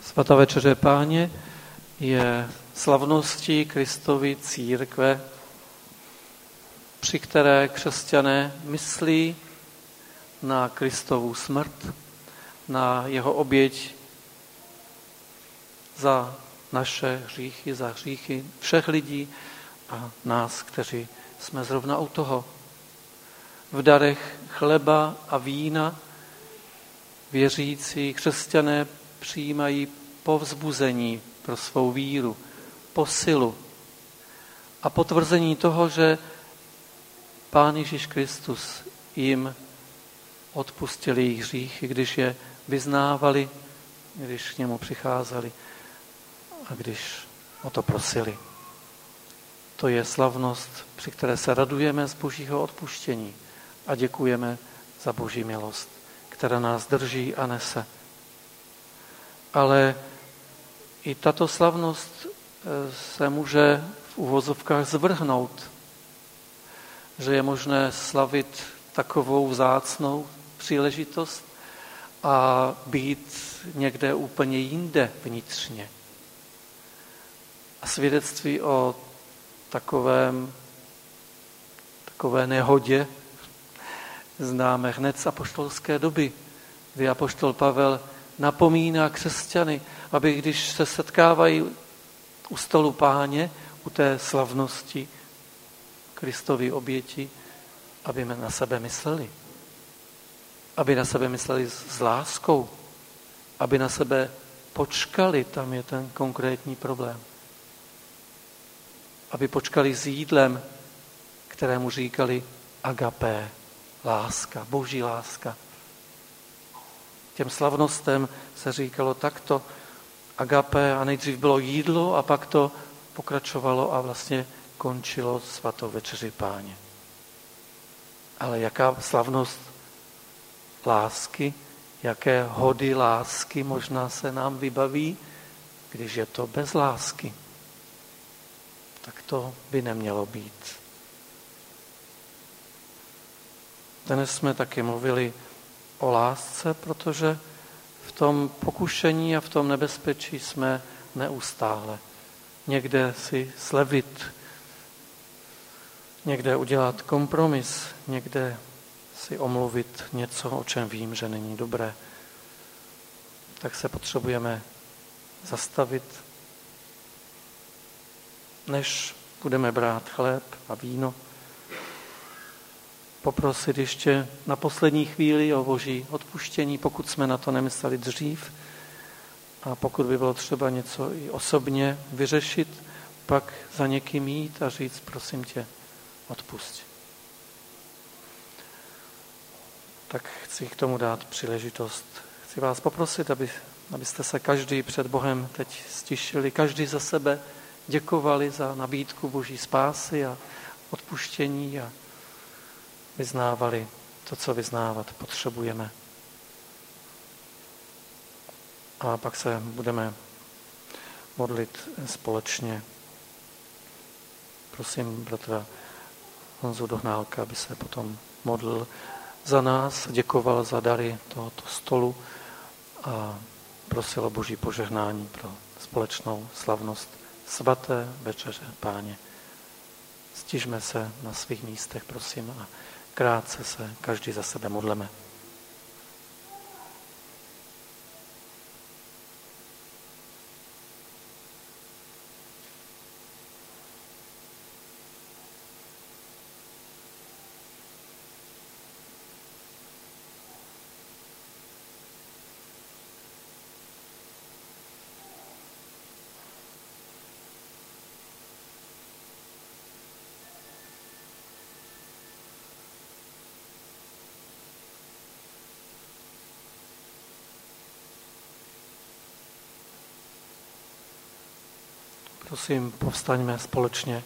Svatá večeře Páně je slavností Kristovy církve, při které křesťané myslí na Kristovu smrt, na jeho oběť za naše hříchy, za hříchy všech lidí a nás, kteří jsme zrovna u toho. V darech chleba a vína věřící křesťané přijímají povzbuzení pro svou víru, posilu a potvrzení toho, že Pán Ježíš Kristus jim odpustil jejich hříchy, když je vyznávali, když k němu přicházeli a když o to prosili. To je slavnost, při které se radujeme z Božího odpuštění a děkujeme za Boží milost, která nás drží a nese. Ale i tato slavnost se může v uvozovkách zvrhnout, že je možné slavit takovou vzácnou příležitost a být někde úplně jinde vnitřně. A svědectví o takovém, takové nehodě známe hned z apoštolské doby, kdy apoštol Pavel napomíná křesťany, aby když se setkávají u stolu Páně, u té slavnosti Kristovy oběti, aby na sebe mysleli. Aby na sebe mysleli s láskou. Aby na sebe počkali, tam je ten konkrétní problém. Aby počkali s jídlem, kterému říkali agapé, láska, boží láska. Těm slavnostem se říkalo takto agapé a nejdřív bylo jídlo a pak to pokračovalo a vlastně končilo svatou večeři Páně. Ale jaká slavnost lásky, jaké hody lásky možná se nám vybaví, když je to bez lásky. Tak to by nemělo být. Dnes jsme taky mluvili o lásce, protože v tom pokušení a v tom nebezpečí jsme neustále. Někde si slevit, někde udělat kompromis, někde si omluvit něco, o čem vím, že není dobré. Tak se potřebujeme zastavit, než budeme brát chléb a víno. Poprosit ještě na poslední chvíli o Boží odpuštění, pokud jsme na to nemysleli dřív. A pokud by bylo třeba něco i osobně vyřešit, pak za někým jít a říct, prosím tě, odpusť. Tak chci k tomu dát příležitost. Chci vás poprosit, aby, abyste se každý před Bohem teď stišili, každý za sebe děkovali za nabídku Boží spásy a odpuštění a vyznávali to, co vyznávat potřebujeme. A pak se budeme modlit společně. Prosím bratra Honzu Dohnálka, aby se potom modlil za nás, děkoval za dary tohoto stolu a prosil o Boží požehnání pro společnou slavnost svaté večeře Páně. Stižme se na svých místech, prosím, a krátce se každý za sebe modleme. Prosím, povstaňme společně.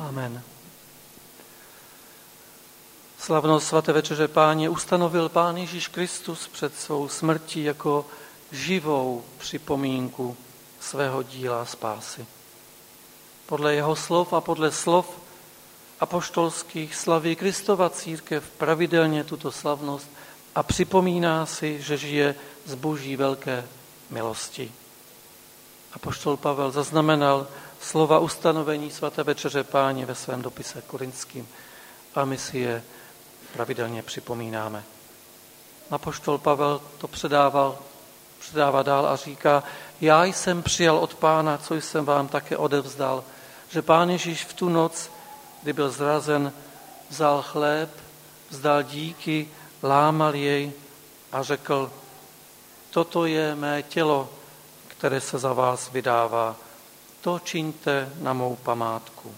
Amen. Slavnost svaté večeře Páně ustanovil Pán Ježíš Kristus před svou smrtí jako živou připomínku svého díla spásy. Podle jeho slov a podle slov apoštolských slaví Kristova církev pravidelně tuto slavnost a připomíná si, že žije z Boží velké milosti. Apoštol Pavel zaznamenal slova ustanovení svaté večeře Páně ve svém dopise Korinským a my si je pravidelně připomínáme. Apoštol Pavel to předával, předává dál a říká, já jsem přijal od Pána, co jsem vám také odevzdal, že Pán Ježíš v tu noc, kdy byl zrazen, vzal chléb, vzdal díky, lámal jej a řekl, toto je mé tělo, které se za vás vydává, to čiňte na mou památku.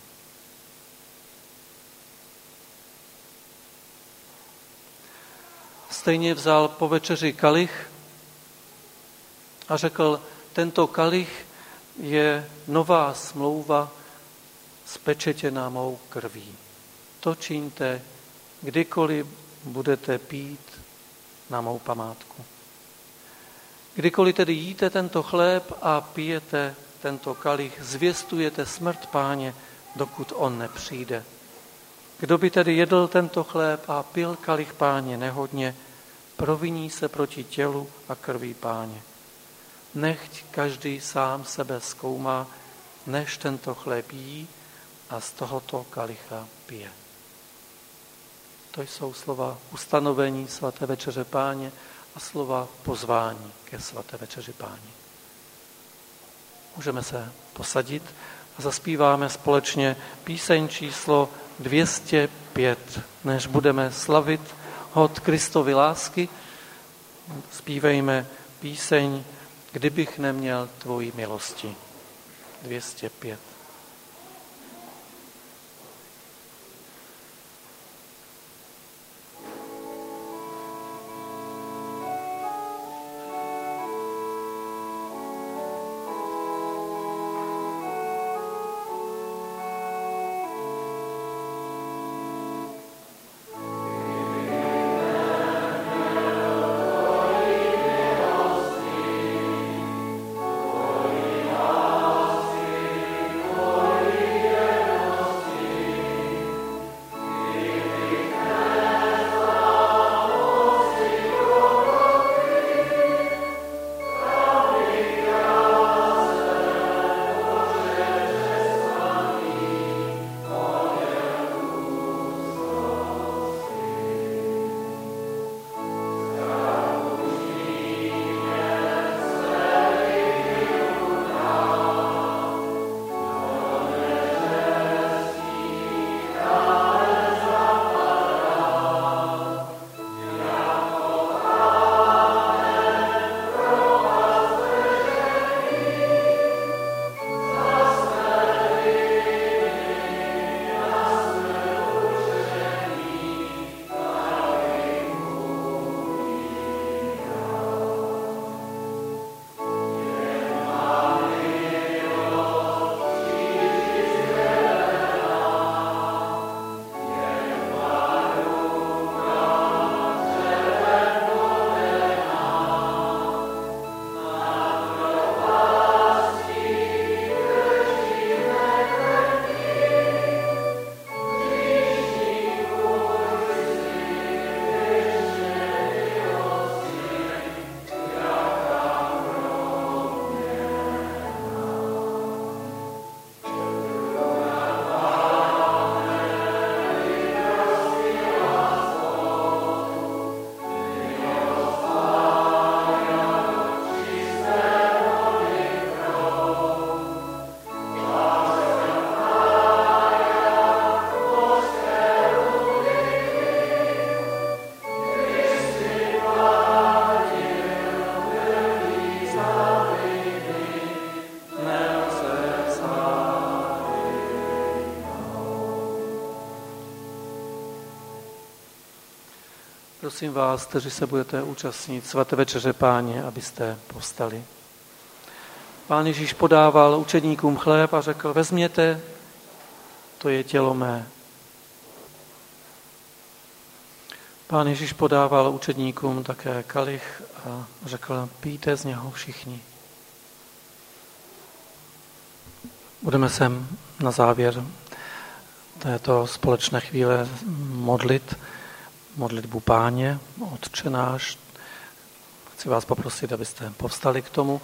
Stejně vzal po večeři kalich a řekl, tento kalich je nová smlouva spečetěná mou krví. To čiňte, kdykoliv budete pít na mou památku. Kdykoliv tedy jíte tento chléb a pijete tento kalich, zvěstujete smrt Páně, dokud on nepřijde. Kdo by tedy jedl tento chléb a pil kalich Páně nehodně, proviní se proti tělu a krvi Páně. Nechť každý sám sebe zkoumá, než tento chléb jí a z tohoto kalicha pije. To jsou slova ustanovení svaté večeře Páně a slova pozvání ke svaté večeři Páně. Můžeme se posadit a zaspíváme společně píseň číslo dvě stě pět. Než budeme slavit hod Kristovy lásky, zpívejme píseň Kdybych neměl tvoji milosti. dvě stě pět. Prosím vás, kteří se budete účastnit svaté večeře Páně, abyste povstali. Pán Ježíš podával učedníkům chléb a řekl, vezměte to je tělo mé. Pán Ježíš podával učedníkům také kalich a řekl, pijte z něho všichni. Budeme se na závěr této společné chvíle modlit, modlitbu Páně, Otče náš. Chci vás poprosit, abyste povstali k tomu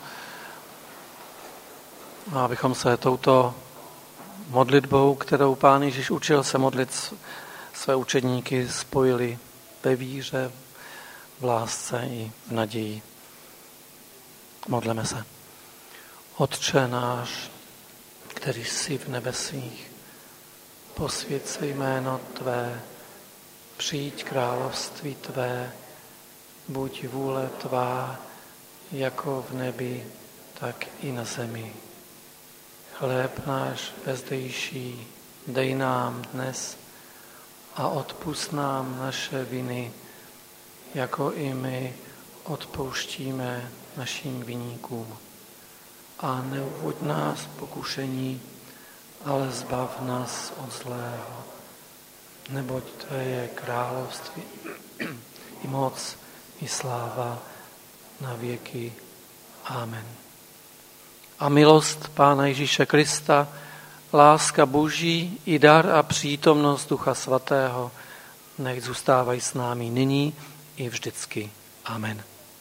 a abychom se touto modlitbou, kterou Pán Ježíš učil se modlit své učedníky, spojili ve víře, v lásce i v naději. Modleme se. Otče náš, který jsi v nebesích, posvěť se jméno Tvé, přijď království Tvé, buď vůle Tvá, jako v nebi, tak i na zemi. Chléb náš bezdejší dej nám dnes a odpusť nám naše viny, jako i my odpouštíme našim viníkům. A neuvoď nás v pokušení, ale zbav nás od zlého. Neboť Tvé je království i moc, i sláva na věky. Amen. A milost Pána Ježíše Krista, láska Boží i dar a přítomnost Ducha Svatého nech zůstávají s námi nyní i vždycky. Amen.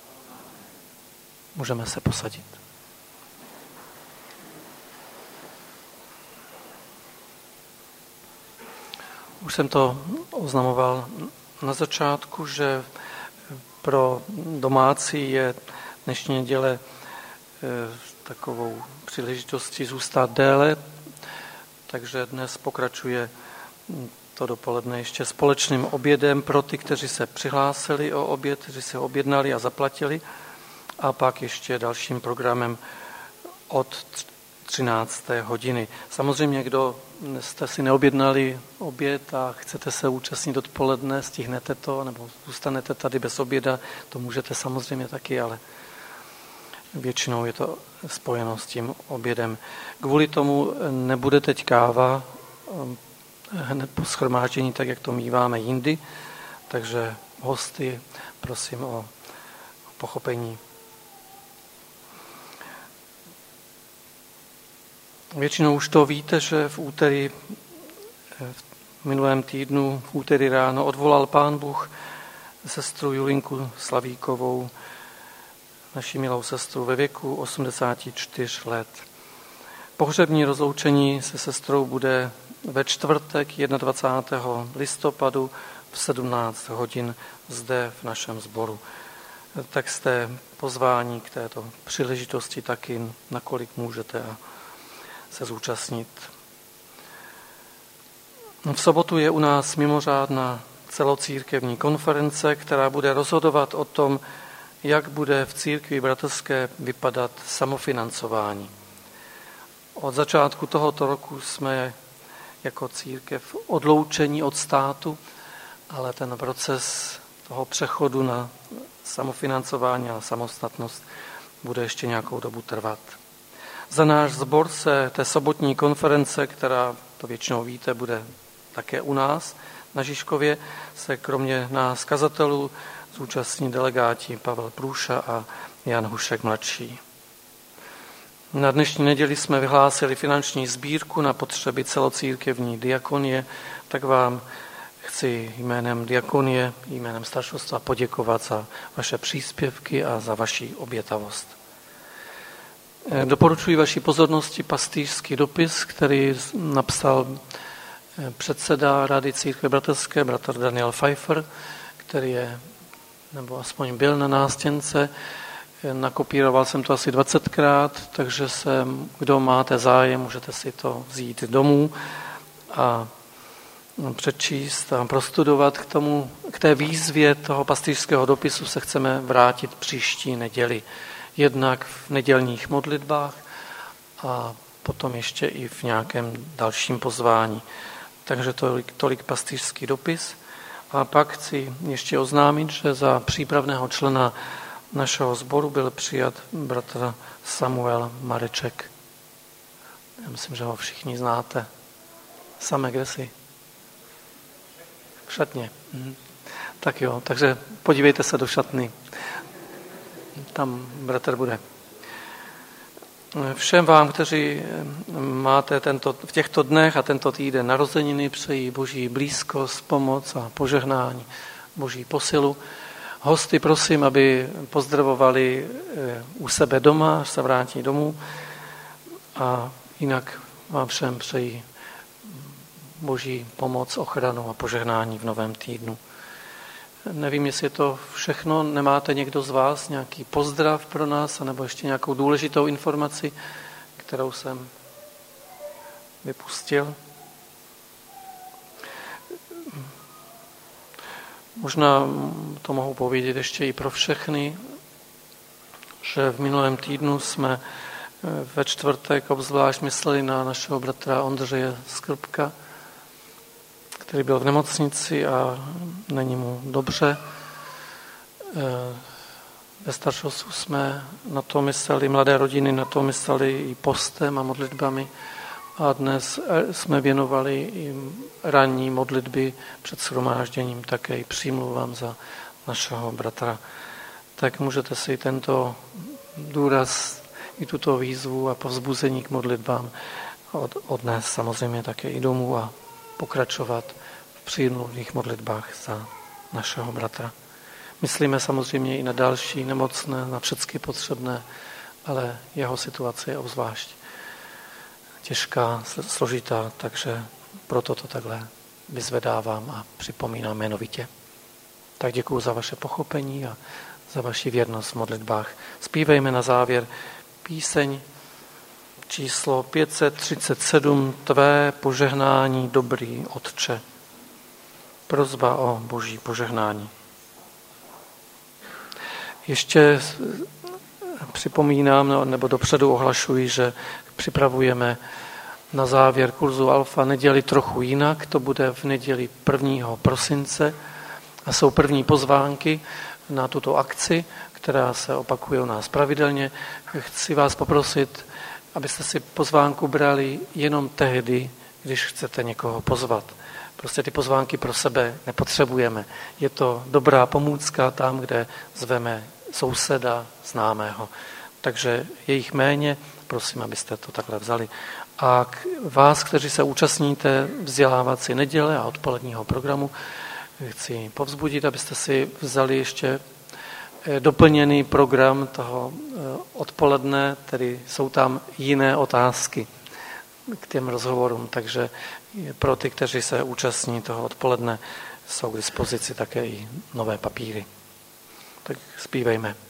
Můžeme se posadit. Už jsem to oznamoval na začátku, že pro domácí je dnešní neděle takovou příležitostí zůstat déle, takže dnes pokračuje to dopoledne ještě společným obědem pro ty, kteří se přihlásili o oběd, kteří se objednali a zaplatili, a pak ještě dalším programem od třinácté hodiny. Samozřejmě, kdo jste si neobjednali oběd a chcete se účastnit odpoledne, stihnete to, nebo zůstanete tady bez oběda, to můžete samozřejmě taky, ale většinou je to spojeno s tím obědem. Kvůli tomu nebude teď káva hned po shromáždění, tak jak to míváme jindy, takže hosty prosím o pochopení. Většinou už to víte, že v úterý, v minulém týdnu, v úterý ráno odvolal Pán Bůh sestru Julinku Slavíkovou, naši milou sestru ve věku osmdesáti čtyř let. Pohřební rozloučení se sestrou bude ve čtvrtek dvacátého prvního listopadu v sedmnáct hodin zde v našem sboru. Tak jste pozváni k této příležitosti taky, nakolik můžete a se zúčastnit. V sobotu je u nás mimořádná celocírkevní konference, která bude rozhodovat o tom, jak bude v církvi bratrské vypadat samofinancování. Od začátku tohoto roku jsme jako církev odloučení od státu, ale ten proces toho přechodu na samofinancování a samostatnost bude ještě nějakou dobu trvat. Za náš sbor se té sobotní konference, která, to většinou víte, bude také u nás na Žižkově, se kromě nás kazatelů zúčastní delegáti Pavel Průša a Jan Hušek mladší. Na dnešní neděli jsme vyhlásili finanční sbírku na potřeby celocírkevní diakonie, tak vám chci jménem diakonie, jménem staršostva poděkovat za vaše příspěvky a za vaši obětavost. Doporučuji vaší pozornosti pastýřský dopis, který napsal předseda Rady církve bratrské, bratr Daniel Pfeiffer, který je, nebo aspoň byl na nástěnce. Nakopíroval jsem to asi dvacetkrát, takže se, kdo máte zájem, můžete si to vzít domů a přečíst a prostudovat. K tomu, k té výzvě toho pastýřského dopisu se chceme vrátit příští neděli. Jednak v nedělních modlitbách a potom ještě i v nějakém dalším pozvání. Takže tolik, tolik pastýřský dopis. A pak chci ještě oznámit, že za přípravného člena našeho sboru byl přijat bratr Samuel Mareček. Já myslím, že ho všichni znáte. Samé, kde jsi? V šatně. Mhm. Tak jo, takže podívejte se do šatny. Tam bratr bude. Všem vám, kteří máte tento, v těchto dnech a tento týden narozeniny, přeji Boží blízkost, pomoc a požehnání, Boží posilu. Hosty prosím, aby pozdravovali u sebe doma, až se vrátí domů. A jinak vám všem přeji Boží pomoc, ochranu a požehnání v novém týdnu. Nevím, jestli je to všechno. Nemáte někdo z vás nějaký pozdrav pro nás, anebo ještě nějakou důležitou informaci, kterou jsem vypustil? Možná to mohu povědět ještě i pro všechny, že v minulém týdnu jsme ve čtvrtek obzvlášť mysleli na našeho bratra Ondřeje Skrbka, který byl v nemocnici a není mu dobře. Ve Staršosu jsme na to mysleli, mladé rodiny na to mysleli i postem a modlitbami a dnes jsme věnovali i ranní modlitby před shromážděním, také i přímluvám za našeho bratra. Tak můžete si tento důraz i tuto výzvu a povzbuzení k modlitbám od, odnést samozřejmě také i domů a pokračovat v přímluvných modlitbách za našeho bratra. Myslíme samozřejmě i na další nemocné, na všechny potřebné, ale jeho situace je obzvlášť těžká, složitá, takže proto to takhle vyzvedávám a připomínám jmenovitě. Tak děkuju za vaše pochopení a za vaši věrnost v modlitbách. Zpívejme na závěr píseň číslo pět set třicet sedm, Tvé požehnání, dobrý Otče. Prosba o Boží požehnání. Ještě připomínám, nebo dopředu ohlašuji, že připravujeme na závěr kurzu Alfa neděli trochu jinak. To bude v neděli prvního prosince a jsou první pozvánky na tuto akci, která se opakuje u nás pravidelně. Chci vás poprosit, abyste si pozvánku brali jenom tehdy, když chcete někoho pozvat. Prostě ty pozvánky pro sebe nepotřebujeme. Je to dobrá pomůcka tam, kde zveme souseda, známého. Takže je jich méně, prosím, abyste to takhle vzali. A k vás, kteří se účastníte vzdělávací neděle a odpoledního programu, chci povzbudit, abyste si vzali ještě doplněný program toho odpoledne, tedy jsou tam jiné otázky k těm rozhovorům, takže pro ty, kteří se účastní toho odpoledne, jsou k dispozici také i nové papíry. Tak zpívejme.